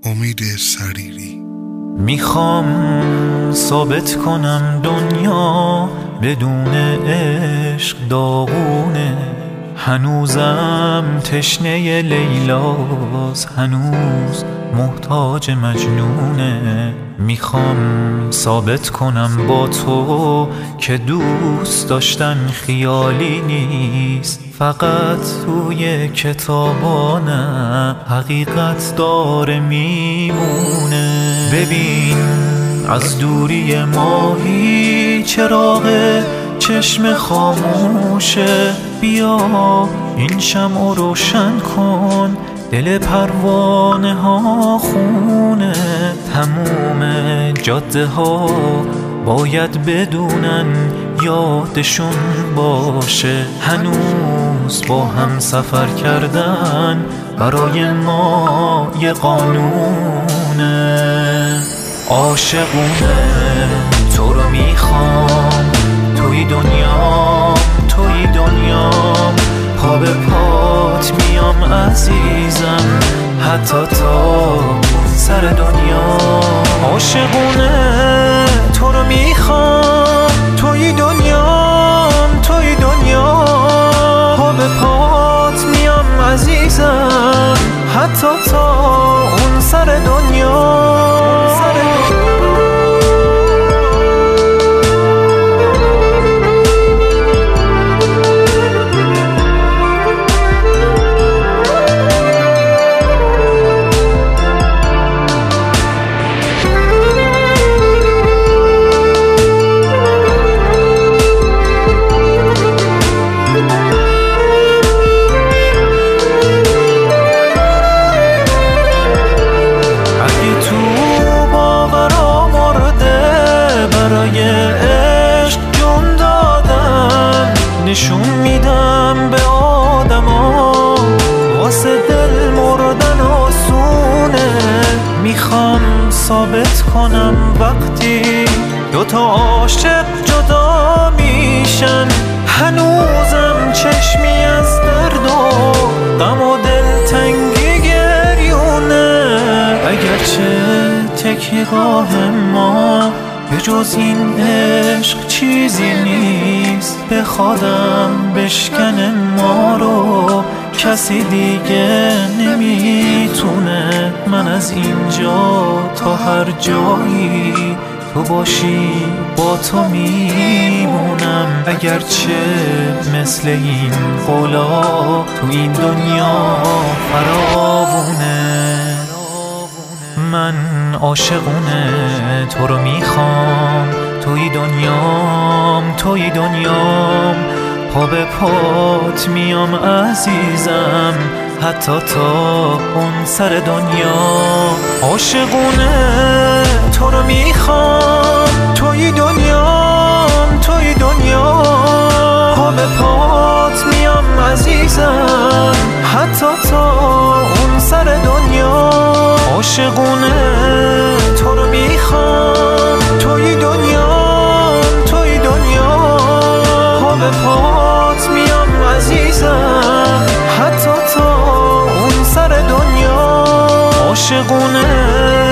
امید سریری. میخوام ثابت کنم دنیا بدون عشق داغونه، هنوزم تشنه لیلاست، هنوز محتاج مجنونه. میخوام ثابت کنم با تو که دوست داشتن خیالی نیست، فقط توی کتابا نه، حقیقت داره میمونه. ببین از دوری ماهی چراغ چشم خاموشه، بیا این شمع روشن کن، دل پروانه ها خونه. تموم جاده ها باید بدونن، یادشون باشه هنوز با هم سفر کردن برای ما یه قانونه. عاشقونه تو رو میخوام، توی دنیام، توی دنیام، پا به پات میام عزیزم، حتی تا سر دنیا. عاشقونه تو رو میخوام، توی دنیام، توی دنیام، پا به پات میام عزیزم، حتی تا اون سر دنیا. نشون میدم به آدما واسه دل مردن آسونه. میخوام ثابت کنم وقتی دوتا عاشق جدا میشن، هنوزم چشمی از درد و غم و دلتنگی گریونه. اگرچه تکیه‌گاه ما به جز این عشق چیزی نیست، بخوادم بشکنه ما رو کسی دیگه نمیتونه. من از اینجا تا هر جایی تو باشی با تو میمونم، اگرچه مثل این قولا تو این دنیا فراوونه. من عاشقونه تو رو میخوام، توی دنیام، توی دنیام، پا به پات میام عزیزم، حتی تا اون سر دنیا. عاشقونه تو رو میخوام، توی دنیام، توی دنیام، پا به پات میام عزیزم، حتی تا اون سر دنیا. عاشقونه تو رو میخوام، توی دنیام، توی دنیام، پا به پات میام عزیزم، حتی تا اون سر دنیا. عاشقونه